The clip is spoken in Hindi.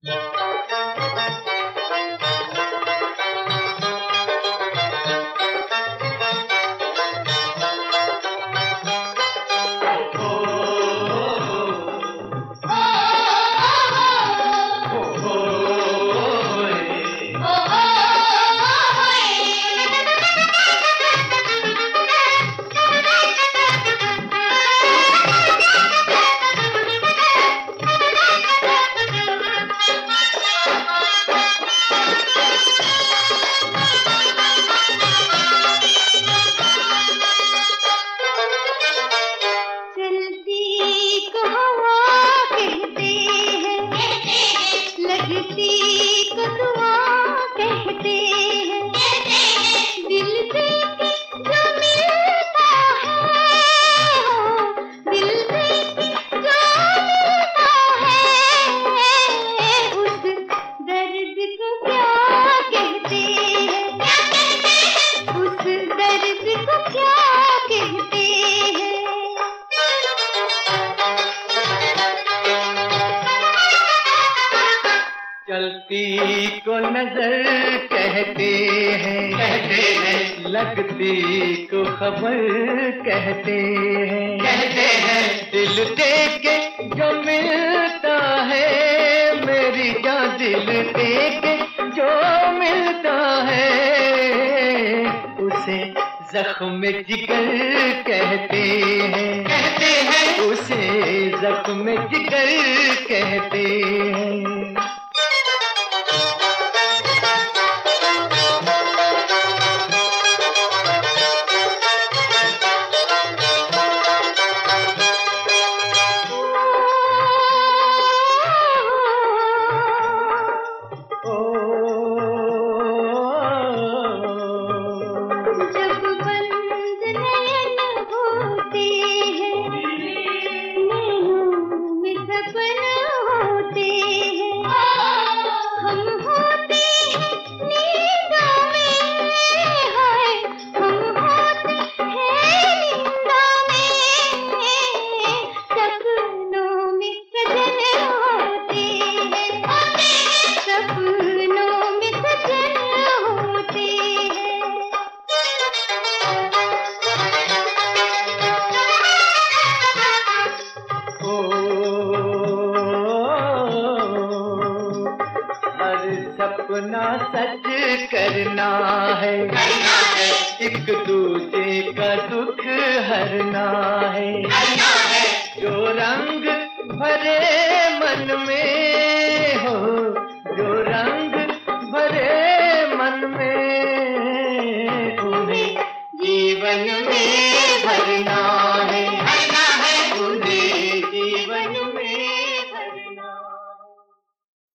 चलती को नजर कहते हैं, लगती को खबर कहते हैं, दिल दे के जो मिलता है, मेरी जान दिल दे के जो मिलता है, उसे जख्म जिगर कहते हैं, उसे जख्म जिगर कहते हैं। सपना सच करना है, एक दूजे का दुख हरना है, जो रंग भरे मन में हो, जो रंग भरे मन में, उन्हें जीवन में भरना